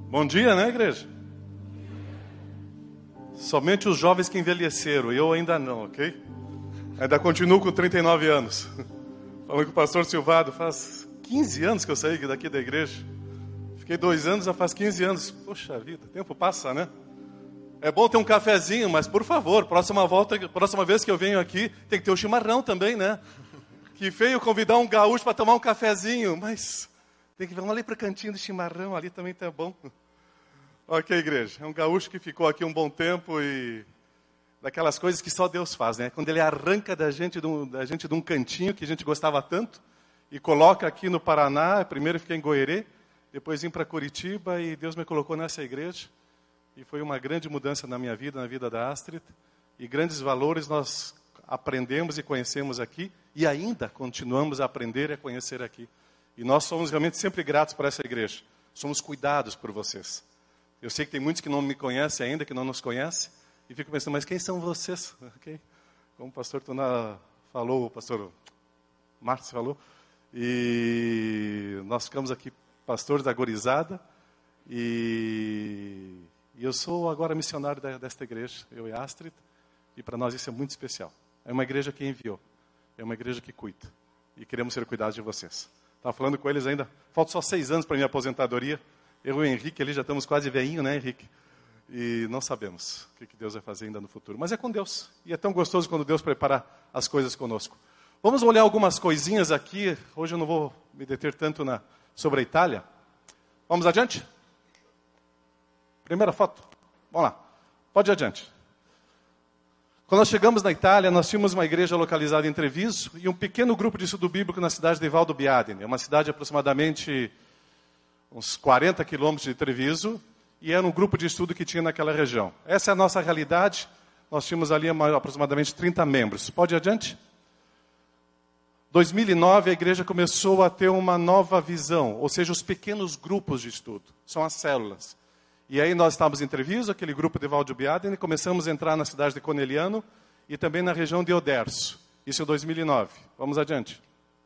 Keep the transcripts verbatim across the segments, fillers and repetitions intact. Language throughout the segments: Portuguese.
Bom dia, né, igreja? Somente os jovens que envelheceram, eu ainda não, ok? Ainda continuo com trinta e nove anos. Falando com o pastor Silvado, faz quinze anos que eu saí daqui da igreja. Fiquei dois anos, já faz quinze anos. Poxa vida, o tempo passa, né? É bom ter um cafezinho, mas por favor, próxima volta, próxima vez que eu venho aqui, tem que ter o chimarrão também, né? Que feio convidar um gaúcho para tomar um cafezinho, mas tem que vir ali para o cantinho do chimarrão, ali também tá bom. Ok, igreja, é um gaúcho que ficou aqui um bom tempo e daquelas coisas que só Deus faz, né? Quando Ele arranca da gente de um, da gente de um cantinho que a gente gostava tanto e coloca aqui no Paraná, primeiro fiquei em Goerê, depois vim para Curitiba e Deus me colocou nessa igreja e foi uma grande mudança na minha vida, na vida da Astrid, e grandes valores nós aprendemos e conhecemos aqui e ainda continuamos a aprender e a conhecer aqui. E nós somos realmente sempre gratos por essa igreja, somos cuidados por vocês. Eu sei que tem muitos que não me conhecem ainda, que não nos conhecem, e fico pensando, mas quem são vocês? Okay? Como o pastor Tuna falou, o pastor Marcos falou, e nós ficamos aqui pastores da Gorizada, e, e eu sou agora missionário da, desta igreja, eu e Astrid, e para nós isso é muito especial. É uma igreja que enviou, é uma igreja que cuida, e queremos ser cuidados de vocês. Estava falando com eles ainda, faltam só seis anos para a minha aposentadoria. Eu e o Henrique ali já estamos quase velhinho, né, Henrique? E não sabemos o que Deus vai fazer ainda no futuro. Mas é com Deus. E é tão gostoso quando Deus prepara as coisas conosco. Vamos olhar algumas coisinhas aqui. Hoje eu não vou me deter tanto na, sobre a Itália. Vamos adiante? Primeira foto. Vamos lá. Pode ir adiante. Quando nós chegamos na Itália, nós tínhamos uma igreja localizada em Treviso e um pequeno grupo de estudo bíblico na cidade de Valdo Biadene. É uma cidade aproximadamente uns quarenta quilômetros de Treviso, e era um grupo de estudo que tinha naquela região. Essa é a nossa realidade. Nós tínhamos ali aproximadamente trinta membros. Pode ir adiante? dois mil e nove, a igreja começou a ter uma nova visão, ou seja, os pequenos grupos de estudo, são as células. E aí nós estávamos em Treviso, aquele grupo de Valdo Biadene, e começamos a entrar na cidade de Conegliano e também na região de Oderzo. Isso em dois mil e nove. Vamos adiante.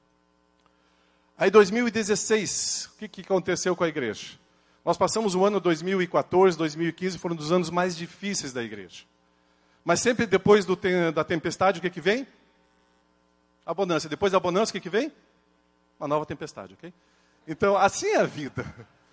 Aí, em dois mil e dezesseis, o que, que aconteceu com a igreja? Nós passamos o ano dois mil e quatorze, dois mil e quinze, foram dos anos mais difíceis da igreja. Mas sempre depois do, da tempestade, o que, que vem? A bonança. Depois da bonança, o que, que vem? Uma nova tempestade, ok? Então, assim é a vida.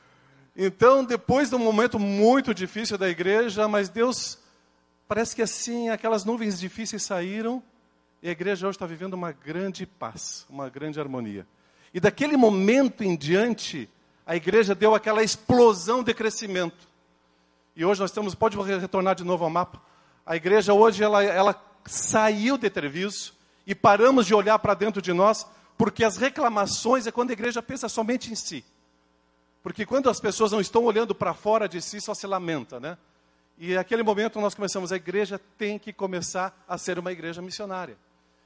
Então, depois de um momento muito difícil da igreja, mas Deus, parece que assim, aquelas nuvens difíceis saíram, e a igreja hoje está vivendo uma grande paz, uma grande harmonia. E daquele momento em diante, a igreja deu aquela explosão de crescimento. E hoje nós estamos, pode retornar de novo ao mapa. A igreja hoje, ela, ela saiu de Treviso e paramos de olhar para dentro de nós, porque as reclamações é quando a igreja pensa somente em si. Porque quando as pessoas não estão olhando para fora de si, só se lamenta, né? E naquele momento nós começamos, a igreja tem que começar a ser uma igreja missionária.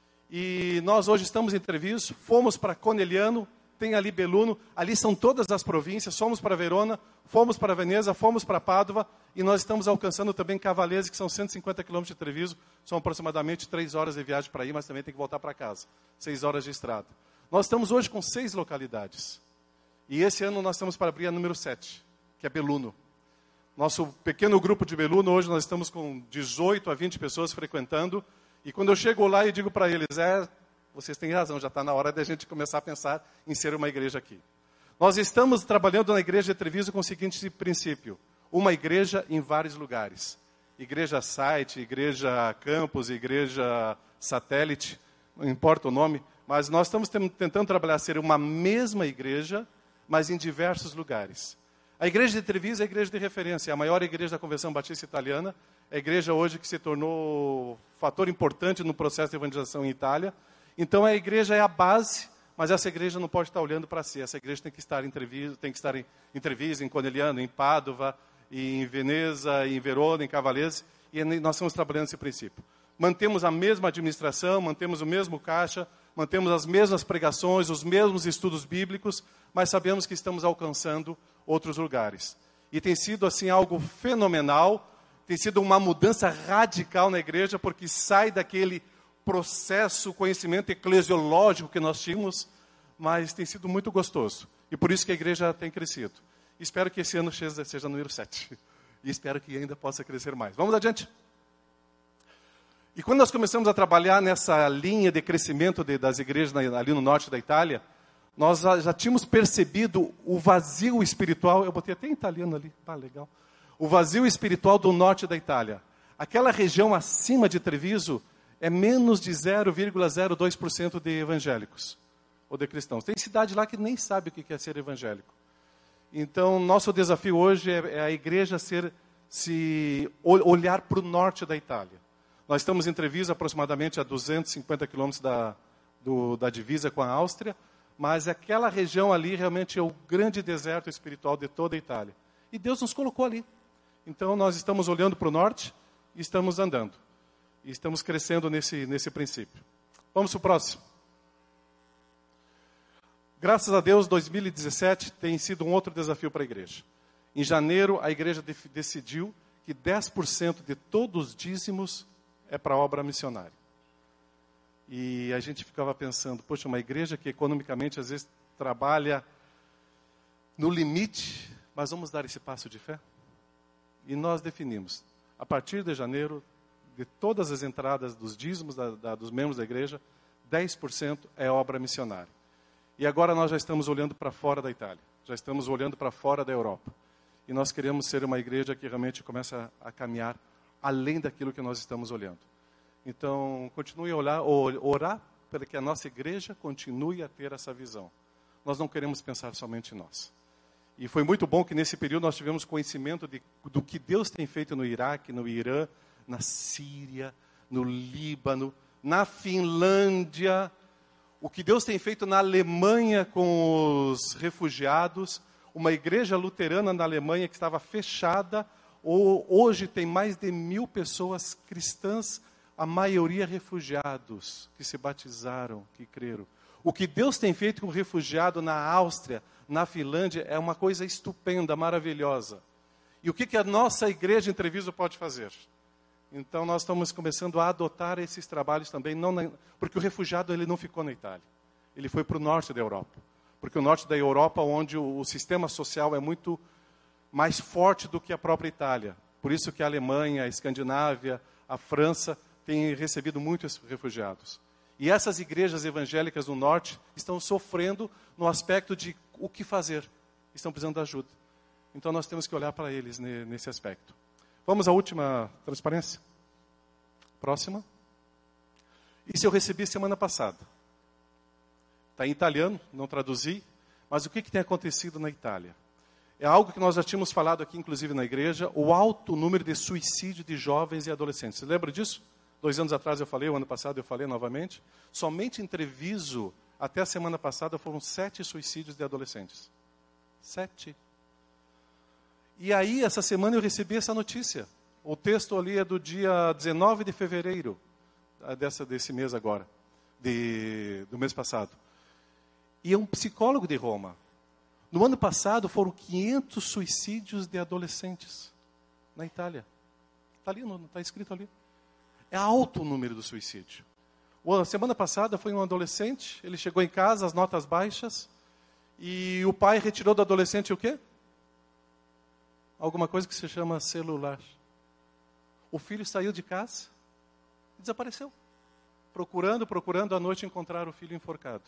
E nós hoje estamos em Treviso, fomos para Conegliano, tem ali Belluno, ali são todas as províncias, fomos para Verona, fomos para Veneza, fomos para Pádua, e nós estamos alcançando também Cavalese, que são cento e cinquenta quilômetros de Treviso, são aproximadamente três horas de viagem para ir, mas também tem que voltar para casa, seis horas de estrada. Nós estamos hoje com seis localidades, e esse ano nós estamos para abrir a número sete, que é Belluno. Nosso pequeno grupo de Belluno, hoje nós estamos com dezoito a vinte pessoas frequentando, e quando eu chego lá e digo para eles, é, vocês têm razão, já está na hora de a gente começar a pensar em ser uma igreja aqui. Nós estamos trabalhando na igreja de Treviso com o seguinte princípio, uma igreja em vários lugares. Igreja site, igreja campus, igreja satélite, não importa o nome, mas nós estamos tentando trabalhar ser uma mesma igreja, mas em diversos lugares. A igreja de Treviso é a igreja de referência, é a maior igreja da Convenção Batista Italiana, é a igreja hoje que se tornou fator importante no processo de evangelização em Itália. Então a igreja é a base, mas essa igreja não pode estar olhando para si, essa igreja tem que estar em Treviso, tem que estar em, em Treviso, em Conegliano, em Pádua, em Veneza, em Verona, em Cavalese, e nós estamos trabalhando esse princípio. Mantemos a mesma administração, mantemos o mesmo caixa, mantemos as mesmas pregações, os mesmos estudos bíblicos, mas sabemos que estamos alcançando outros lugares. E tem sido assim algo fenomenal, tem sido uma mudança radical na igreja, porque sai daquele processo, conhecimento eclesiológico que nós tínhamos, mas tem sido muito gostoso. E por isso que a igreja tem crescido. Espero que esse ano seja, seja número sete. E espero que ainda possa crescer mais. Vamos adiante. E quando nós começamos a trabalhar nessa linha de crescimento de, das igrejas na, ali no norte da Itália, nós já, já tínhamos percebido o vazio espiritual. Eu botei até em italiano ali, ah, legal. O vazio espiritual do norte da Itália. Aquela região acima de Treviso é menos de zero vírgula zero dois por cento de evangélicos ou de cristãos. Tem cidade lá que nem sabe o que é ser evangélico. Então, nosso desafio hoje é, é a igreja ser, se olhar para o norte da Itália. Nós estamos em Treviso, aproximadamente a duzentos e cinquenta quilômetros da, do, da divisa com a Áustria, mas aquela região ali realmente é o grande deserto espiritual de toda a Itália. E Deus nos colocou ali. Então, nós estamos olhando para o norte e estamos andando. E estamos crescendo nesse, nesse princípio. Vamos para o próximo. Graças a Deus, dois mil e dezessete tem sido um outro desafio para a igreja. Em janeiro, a igreja de, decidiu que dez por cento de todos os dízimos é para a obra missionária. E a gente ficava pensando, poxa, uma igreja que economicamente às vezes trabalha no limite, mas vamos dar esse passo de fé? E nós definimos, a partir de janeiro, de todas as entradas dos dízimos da, da, dos membros da igreja, dez por cento é obra missionária. E agora nós já estamos olhando para fora da Itália, já estamos olhando para fora da Europa. E nós queremos ser uma igreja que realmente começa a caminhar além daquilo que nós estamos olhando. Então, continue a orar, orar para que a nossa igreja continue a ter essa visão. Nós não queremos pensar somente em nós. E foi muito bom que nesse período nós tivemos conhecimento de, do que Deus tem feito no Iraque, no Irã, na Síria, no Líbano, na Finlândia, o que Deus tem feito na Alemanha com os refugiados, uma igreja luterana na Alemanha que estava fechada, ou, hoje tem mais de mil pessoas cristãs, a maioria refugiados, que se batizaram, que creram. O que Deus tem feito com o refugiado na Áustria, na Finlândia, é uma coisa estupenda, maravilhosa. E o que, que a nossa igreja em Treviso pode fazer? Então, nós estamos começando a adotar esses trabalhos também, não na, porque o refugiado ele não ficou na Itália. Ele foi para o norte da Europa. Porque o norte da Europa, onde o, o sistema social é muito mais forte do que a própria Itália. Por isso que a Alemanha, a Escandinávia, a França têm recebido muitos refugiados. E essas igrejas evangélicas do norte estão sofrendo no aspecto de o que fazer. Estão precisando de ajuda. Então, nós temos que olhar para eles nesse aspecto. Vamos à última transparência? Próxima. Isso eu recebi semana passada. Está em italiano, não traduzi. Mas o que, que tem acontecido na Itália? É algo que nós já tínhamos falado aqui, inclusive na igreja, o alto número de suicídio de jovens e adolescentes. Você lembra disso? Dois anos atrás eu falei, o ano passado eu falei novamente. Somente em Treviso, até a semana passada, foram sete suicídios de adolescentes. Sete. E aí, essa semana eu recebi essa notícia. O texto ali é do dia dezenove de fevereiro, dessa, desse mês agora, de, do mês passado. E é um psicólogo de Roma. No ano passado foram quinhentos suicídios de adolescentes na Itália. Está ali, não está escrito ali. É alto o número do suicídio. A semana passada foi um adolescente, ele chegou em casa, as notas baixas, e o pai retirou do adolescente o quê? Alguma coisa que se chama celular. O filho saiu de casa e desapareceu. Procurando, procurando, à noite encontraram o filho enforcado.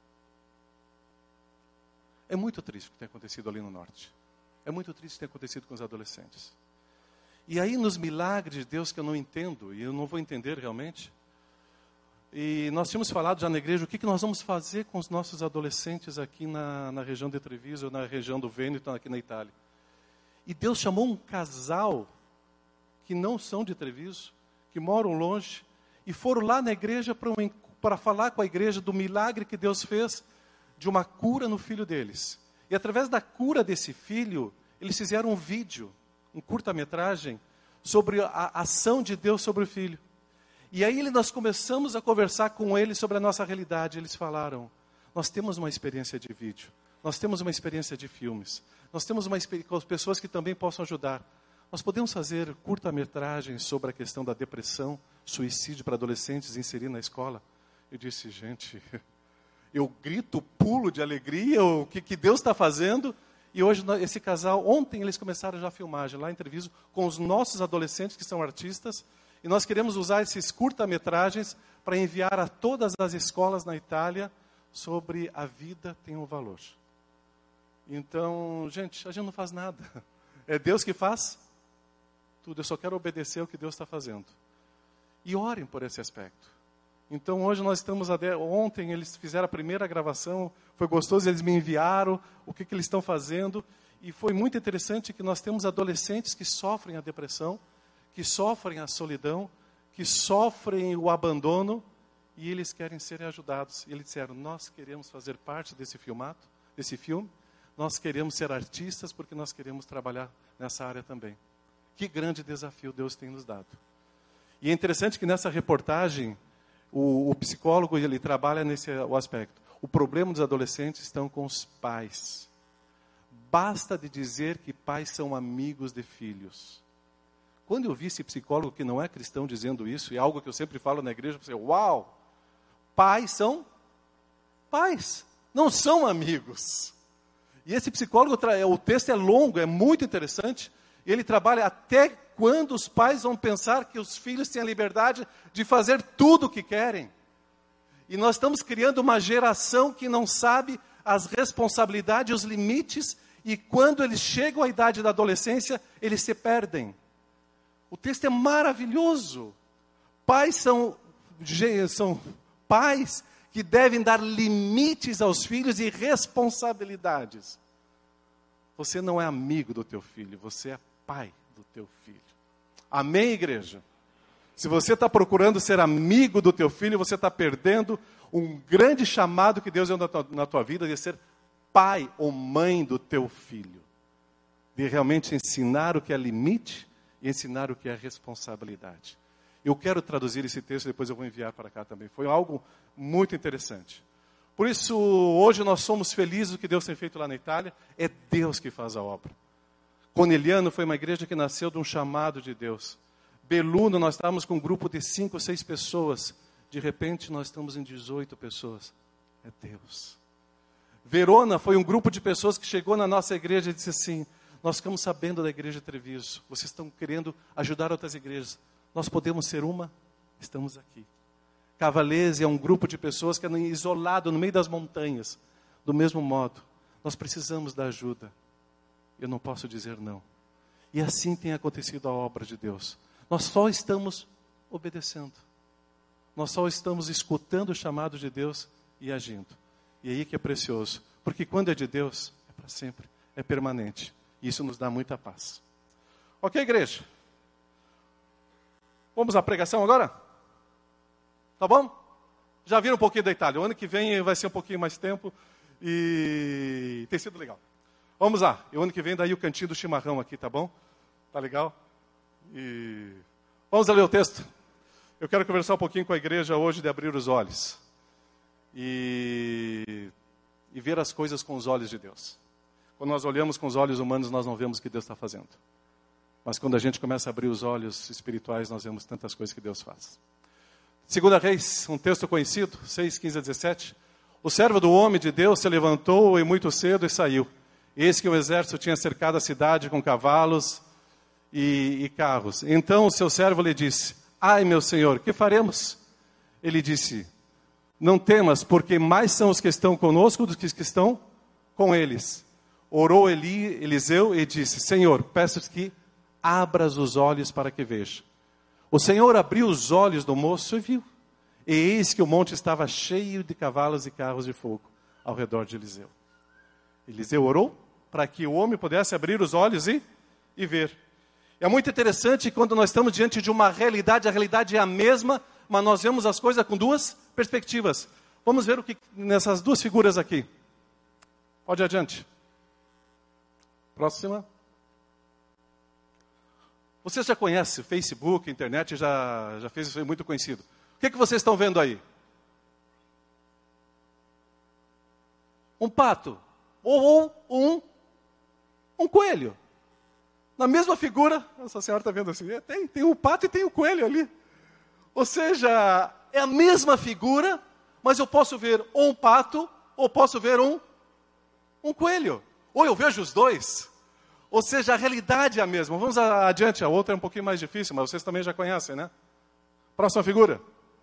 É muito triste o que tem acontecido ali no norte. É muito triste o que tem acontecido com os adolescentes. E aí, nos milagres de Deus que eu não entendo, e eu não vou entender realmente, e nós tínhamos falado já na igreja, o que, que nós vamos fazer com os nossos adolescentes aqui na, na região de Treviso, na região do Vêneto, aqui na Itália. E Deus chamou um casal, que não são de Treviso, que moram longe, e foram lá na igreja para, um, para falar com a igreja do milagre que Deus fez, de uma cura no filho deles. E através da cura desse filho, eles fizeram um vídeo, um curta-metragem, sobre a ação de Deus sobre o filho. E aí nós começamos a conversar com eles sobre a nossa realidade. Eles falaram, nós temos uma experiência de vídeo, nós temos uma experiência de filmes, nós temos uma experiência com as pessoas que também possam ajudar. Nós podemos fazer curta-metragens sobre a questão da depressão, suicídio para adolescentes e inserir na escola? Eu disse, gente, eu grito, pulo de alegria, o que, que Deus está fazendo, E hoje esse casal, ontem eles começaram já a filmagem lá em Treviso com os nossos adolescentes que são artistas. E nós queremos usar esses curta-metragens para enviar a todas as escolas na Itália sobre a vida tem um valor. Então, gente, a gente não faz nada. É Deus que faz tudo. Eu só quero obedecer o que Deus está fazendo. E orem por esse aspecto. Então, hoje nós estamos... Ontem eles fizeram a primeira gravação, foi gostoso, eles me enviaram o que, que eles estão fazendo. E foi muito interessante que nós temos adolescentes que sofrem a depressão, que sofrem a solidão, que sofrem o abandono, e eles querem ser ajudados. E eles disseram, nós queremos fazer parte desse filmato, desse filme, nós queremos ser artistas porque nós queremos trabalhar nessa área também. Que grande desafio Deus tem nos dado. E é interessante que nessa reportagem, o, o psicólogo ele trabalha nesse o aspecto. O problema dos adolescentes estão com os pais. Basta de dizer que pais são amigos de filhos. Quando eu vi esse psicólogo que não é cristão dizendo isso, e é algo que eu sempre falo na igreja, eu pensei, uau, pais são pais, não são amigos. E esse psicólogo, o texto é longo, é muito interessante, e ele trabalha até quando os pais vão pensar que os filhos têm a liberdade de fazer tudo o que querem. E nós estamos criando uma geração que não sabe as responsabilidades, os limites, e quando eles chegam à idade da adolescência, eles se perdem. O texto é maravilhoso. Pais são, são pais que devem dar limites aos filhos e responsabilidades. Você não é amigo do teu filho, você é pai do teu filho. Amém, igreja? Se você está procurando ser amigo do teu filho, você está perdendo um grande chamado que Deus deu na tua, na tua vida de ser pai ou mãe do teu filho. De realmente ensinar o que é limite e ensinar o que é responsabilidade. Eu quero traduzir esse texto, depois eu vou enviar para cá também. Foi algo muito interessante. Por isso, hoje nós somos felizes do que Deus tem feito lá na Itália. É Deus que faz a obra. Corneliano foi uma igreja que nasceu de um chamado de Deus. Beluno, nós estávamos com um grupo de cinco, seis pessoas. De repente, nós estamos em dezoito pessoas. É Deus. Verona foi um grupo de pessoas que chegou na nossa igreja e disse assim, nós ficamos sabendo da igreja de Treviso, vocês estão querendo ajudar outras igrejas. Nós podemos ser uma? Estamos aqui. Cavalese é um grupo de pessoas que é isolado no meio das montanhas. Do mesmo modo, nós precisamos da ajuda. Eu não posso dizer não. E assim tem acontecido a obra de Deus. Nós só estamos obedecendo. Nós só estamos escutando o chamado de Deus e agindo. E aí que é precioso. Porque quando é de Deus, é para sempre, é permanente. E isso nos dá muita paz. Ok, igreja? Vamos à pregação agora? Tá bom? Já viram um pouquinho da Itália. O ano que vem vai ser um pouquinho mais tempo. E tem sido legal. Vamos lá. E o ano que vem daí o cantinho do chimarrão aqui, tá bom? Tá legal? E vamos a ler o texto. Eu quero conversar um pouquinho com a igreja hoje de abrir os olhos. E, e ver as coisas com os olhos de Deus. Quando nós olhamos com os olhos humanos, nós não vemos o que Deus está fazendo. Mas quando a gente começa a abrir os olhos espirituais, nós vemos tantas coisas que Deus faz. Segunda Reis, um texto conhecido, seis, quinze a dezessete. O servo do homem de Deus se levantou e muito cedo e saiu. Eis que o exército tinha cercado a cidade com cavalos e, e carros. Então o seu servo lhe disse, ai meu senhor, que faremos? Ele disse, não temas, porque mais são os que estão conosco do que os que estão com eles. Orou Eli, Eliseu e disse, Senhor, peço-te que abras os olhos para que veja. O Senhor abriu os olhos do moço e viu. E eis que o monte estava cheio de cavalos e carros de fogo ao redor de Eliseu. Eliseu orou para que o homem pudesse abrir os olhos e, e ver. É muito interessante quando nós estamos diante de uma realidade, a realidade é a mesma, mas nós vemos as coisas com duas perspectivas. Vamos ver o que nessas duas figuras aqui. Pode ir adiante. Próxima. Você já conhece Facebook, internet, já, já fez isso, é muito conhecido. O que, que vocês estão vendo aí? Um pato. Ou, ou um, um coelho. Na mesma figura, essa senhora está vendo assim, tem, tem o pato e tem o coelho ali. Ou seja, é a mesma figura, mas eu posso ver ou um pato, ou posso ver um, um coelho. Ou eu vejo os dois. Ou seja, a realidade é a mesma. Vamos adiante, a outra é um pouquinho mais difícil, mas vocês também já conhecem, né? Próxima figura.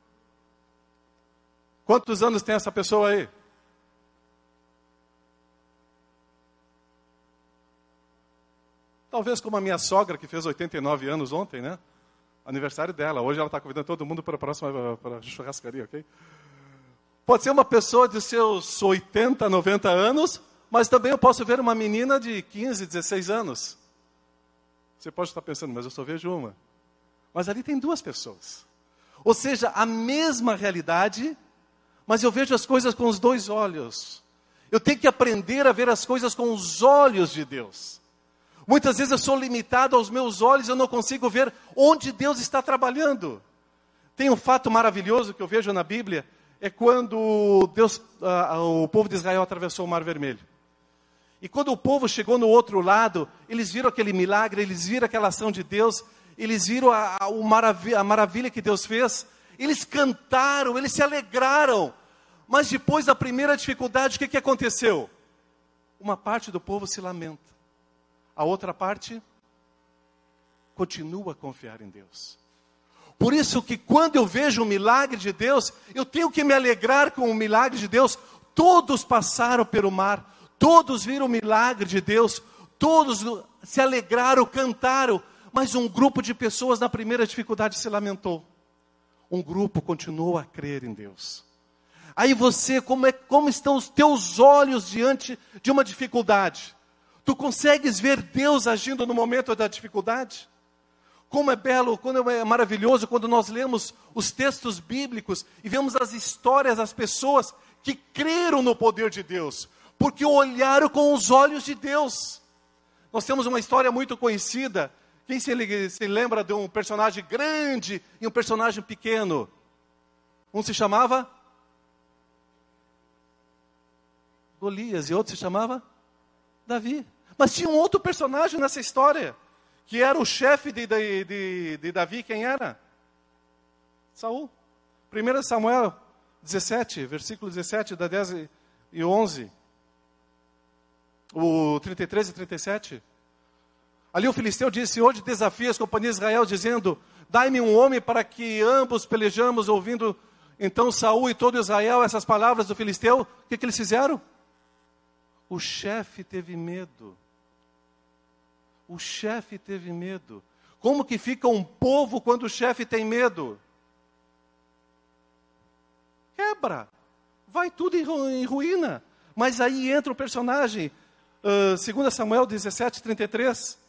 Quantos anos tem essa pessoa aí? Talvez como a minha sogra, que fez oitenta e nove anos ontem, né? Aniversário dela. Hoje ela está convidando todo mundo para a próxima para a churrascaria, ok? Pode ser uma pessoa de seus oitenta, noventa anos, mas também eu posso ver uma menina de quinze, dezesseis anos. Você pode estar pensando, mas eu só vejo uma. Mas ali tem duas pessoas. Ou seja, a mesma realidade, mas eu vejo as coisas com os dois olhos. Eu tenho que aprender a ver as coisas com os olhos de Deus. Muitas vezes eu sou limitado aos meus olhos, eu não consigo ver onde Deus está trabalhando. Tem um fato maravilhoso que eu vejo na Bíblia, é quando Deus, uh, o povo de Israel atravessou o Mar Vermelho. E quando o povo chegou no outro lado, eles viram aquele milagre, eles viram aquela ação de Deus, eles viram a, a, o marav- a maravilha que Deus fez, eles cantaram, eles se alegraram. Mas depois da primeira dificuldade, o que, que aconteceu? Uma parte do povo se lamenta. A outra parte continua a confiar em Deus. Por isso que quando eu vejo o milagre de Deus, eu tenho que me alegrar com o milagre de Deus. Todos passaram pelo mar, todos viram o milagre de Deus, todos se alegraram, cantaram, mas um grupo de pessoas na primeira dificuldade se lamentou. Um grupo continuou a crer em Deus. Aí você, como, é, como estão os teus olhos diante de uma dificuldade? Tu consegues ver Deus agindo no momento da dificuldade? Como é belo, como é maravilhoso quando nós lemos os textos bíblicos e vemos as histórias das pessoas que creram no poder de Deus, porque olharam com os olhos de Deus. Nós temos uma história muito conhecida. Quem se, se lembra de um personagem grande e um personagem pequeno? Um se chamava Golias e outro se chamava Davi. Mas tinha um outro personagem nessa história, que era o chefe de, de, de, de Davi. Quem era? Saul. primeiro Samuel dezessete, versículo dezessete, da dez e onze. O trinta e três e trinta e sete. Ali o filisteu disse: hoje desafia as companhias de Israel, dizendo: dai-me um homem para que ambos pelejamos. Ouvindo então Saul e todo Israel essas palavras do filisteu, o que, que eles fizeram? O chefe teve medo. O chefe teve medo. Como que fica um povo quando o chefe tem medo? Quebra. Vai tudo em ruína. Mas aí entra o personagem, uh, dois Samuel dezessete, trinta e três.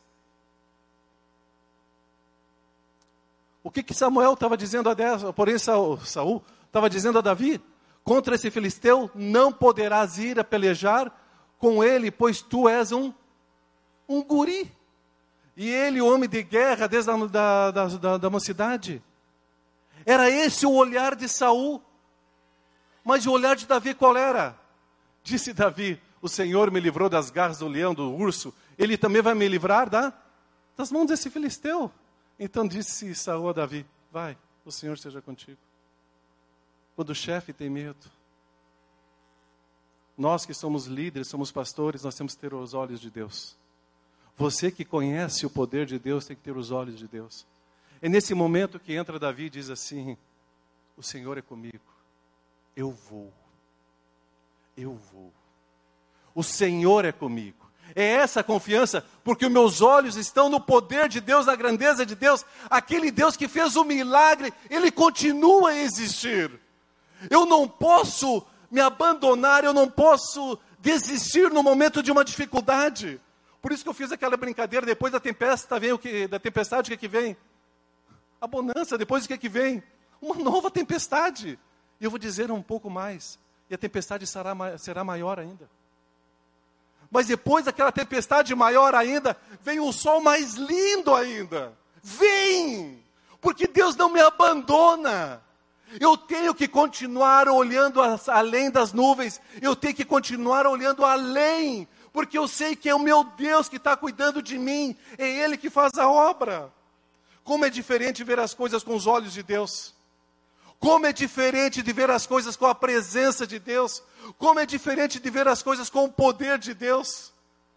O que que Samuel estava dizendo a Deus? Porém Saul estava dizendo a Davi: contra esse filisteu não poderás ir a pelejar com ele, pois tu és um, um guri. E ele, homem de guerra, desde a da, da, da, da mocidade. Era esse o olhar de Saul. Mas o olhar de Davi qual era? Disse Davi: o Senhor me livrou das garras do leão, do urso. Ele também vai me livrar da, das mãos desse filisteu. Então disse Saul a Davi: vai, o Senhor esteja contigo. Quando o chefe tem medo, nós que somos líderes, somos pastores, nós temos que ter os olhos de Deus. Você que conhece o poder de Deus tem que ter os olhos de Deus. É nesse momento que entra Davi e diz assim: o Senhor é comigo, eu vou, eu vou. O Senhor é comigo. É essa a confiança, porque os meus olhos estão no poder de Deus, na grandeza de Deus. Aquele Deus que fez o milagre, Ele continua a existir. Eu não posso me abandonar, eu não posso desistir no momento de uma dificuldade. Por isso que eu fiz aquela brincadeira: depois da tempestade, vem o que, da tempestade, o que, que vem? A bonança. Depois o que, que vem? Uma nova tempestade. E eu vou dizer um pouco mais: e a tempestade será, será maior ainda. Mas depois daquela tempestade maior ainda, vem um sol mais lindo ainda. Vem! Porque Deus não me abandona. Eu tenho que continuar olhando além das nuvens. Eu tenho que continuar olhando além. Porque eu sei que é o meu Deus que está cuidando de mim. É Ele que faz a obra. Como é diferente ver as coisas com os olhos de Deus. Como é diferente de ver as coisas com a presença de Deus. Como é diferente de ver as coisas com o poder de Deus.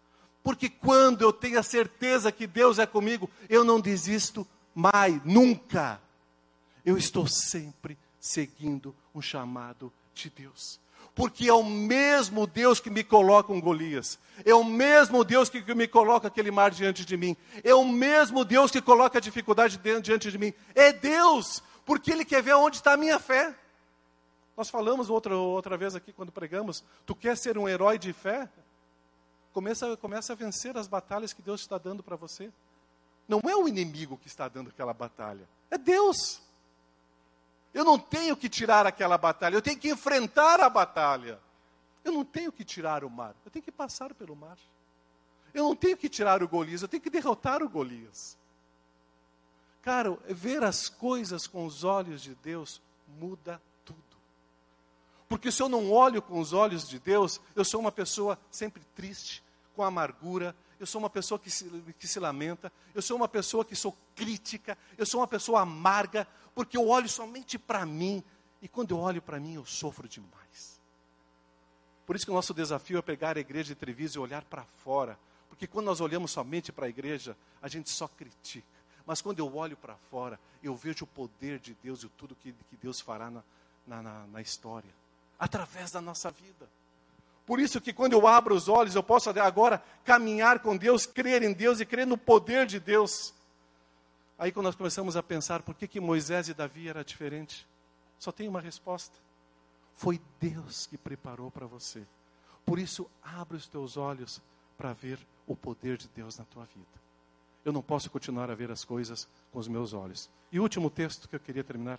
Porque quando eu tenho a certeza que Deus é comigo, eu não desisto mais, nunca. Eu estou sempre seguindo um chamado de Deus. Porque é o mesmo Deus que me coloca um Golias. É o mesmo Deus que, que me coloca aquele mar diante de mim. É o mesmo Deus que coloca a dificuldade diante de mim. É Deus, porque Ele quer ver onde está a minha fé. Nós falamos outra, outra vez aqui quando pregamos, tu quer ser um herói de fé? Começa, começa a vencer as batalhas que Deus está dando para você. Não é o inimigo que está dando aquela batalha, é Deus. Eu não tenho que tirar aquela batalha, eu tenho que enfrentar a batalha. Eu não tenho que tirar o mar, eu tenho que passar pelo mar. Eu não tenho que tirar o Golias, eu tenho que derrotar o Golias. Cara, ver as coisas com os olhos de Deus muda tudo. Porque se eu não olho com os olhos de Deus, eu sou uma pessoa sempre triste, com amargura, eu sou uma pessoa que se, que se lamenta, eu sou uma pessoa que sou crítica, eu sou uma pessoa amarga, porque eu olho somente para mim, e quando eu olho para mim, eu sofro demais. Por isso que o nosso desafio é pegar a igreja de Treviso e olhar para fora, porque quando nós olhamos somente para a igreja, a gente só critica. Mas quando eu olho para fora, eu vejo o poder de Deus e tudo que, que Deus fará na, na, na, na história, através da nossa vida. Por isso que quando eu abro os olhos, eu posso agora caminhar com Deus, crer em Deus e crer no poder de Deus. Aí quando nós começamos a pensar, por que que Moisés e Davi era diferente? Só tem uma resposta. Foi Deus que preparou para você. Por isso, abre os teus olhos para ver o poder de Deus na tua vida. Eu não posso continuar a ver as coisas com os meus olhos. E o último texto que eu queria terminar.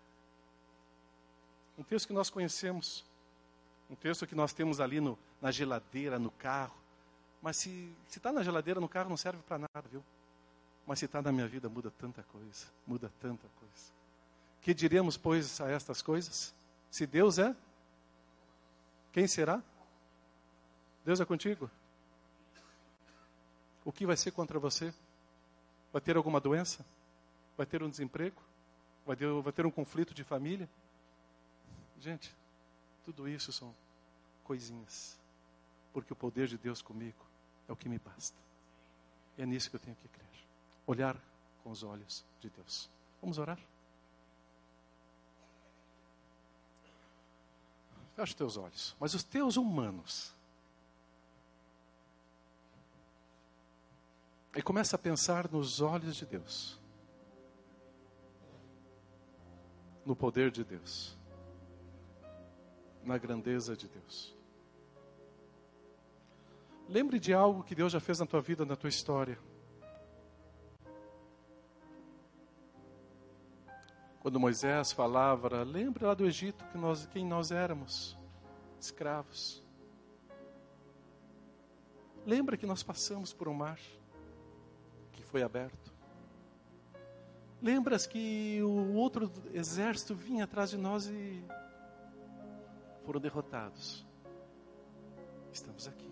Um texto que nós conhecemos. Um texto que nós temos ali no, na geladeira, no carro. Mas se está na geladeira, no carro, não serve para nada, viu? Mas se está na minha vida, muda tanta coisa. Muda tanta coisa. Que diremos, pois, a estas coisas? Se Deus é, quem será? Deus é contigo? O que vai ser contra você? Vai ter alguma doença? Vai ter um desemprego? Vai ter, vai ter um conflito de família? Gente, tudo isso são coisinhas. Porque o poder de Deus comigo é o que me basta. E é nisso que eu tenho que crer. Olhar com os olhos de Deus. Vamos orar? Fecha os teus olhos. Mas os teus humanos. E começa a pensar nos olhos de Deus. No poder de Deus. Na grandeza de Deus. Lembre de algo que Deus já fez na tua vida, na tua história. Quando Moisés falava, lembre lá do Egito que nós, quem nós éramos, escravos. Lembra que nós passamos por um mar que foi aberto. Lembras que o outro exército vinha atrás de nós e foram derrotados. Estamos aqui.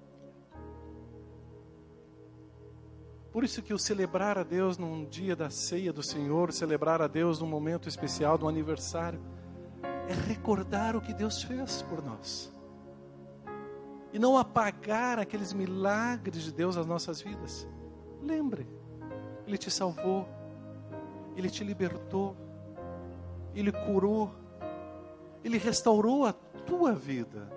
Por isso que o celebrar a Deus num dia da ceia do Senhor, celebrar a Deus num momento especial, num aniversário, é recordar o que Deus fez por nós. E não apagar aqueles milagres de Deus nas nossas vidas. Lembre, Ele te salvou, Ele te libertou, Ele curou, Ele restaurou a tua vida.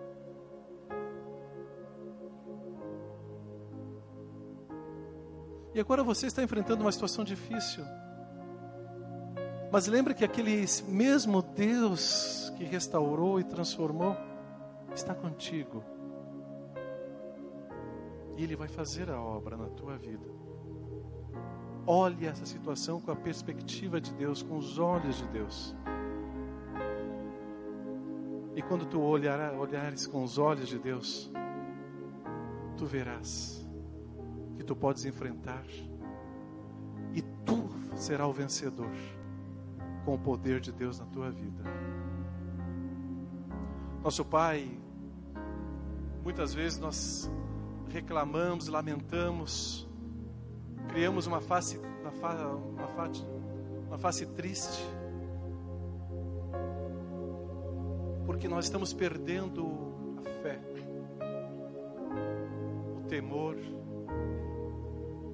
E agora você está enfrentando uma situação difícil. Mas lembre que aquele mesmo Deus que restaurou e transformou está contigo. E Ele vai fazer a obra na tua vida. Olhe essa situação com a perspectiva de Deus, com os olhos de Deus. E quando tu olhar, olhares com os olhos de Deus, tu verás que tu podes enfrentar e tu serás o vencedor com o poder de Deus na tua vida. Nosso Pai, muitas vezes nós reclamamos, lamentamos, criamos uma face, uma, fa, uma, face, uma face triste, porque nós estamos perdendo a fé, o temor,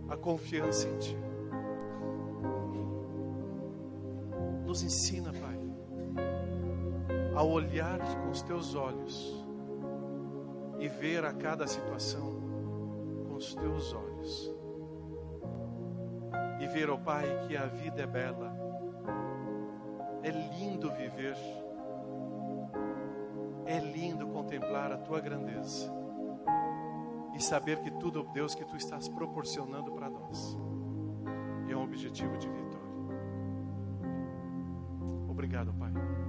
a confiança em Ti. Nos ensina, Pai, a olhar com os Teus olhos e ver a cada situação com os Teus olhos. E ver, ó Pai, que a vida é bela, é lindo viver, é lindo contemplar a Tua grandeza e saber que tudo, Deus, que Tu estás proporcionando para nós é um objetivo de vitória. Obrigado, Pai.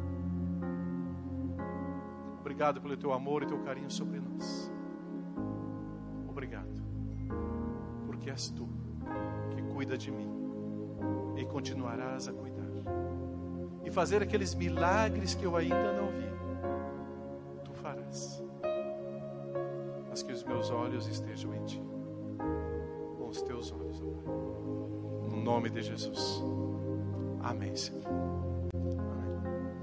Obrigado pelo Teu amor e Teu carinho sobre nós. Obrigado, porque és Tu que cuida de mim e continuarás a cuidar e fazer aqueles milagres que eu ainda não vi. Tu farás, mas que os meus olhos estejam em Ti, com os Teus olhos, ó Pai. No nome de Jesus. Amém, Senhor.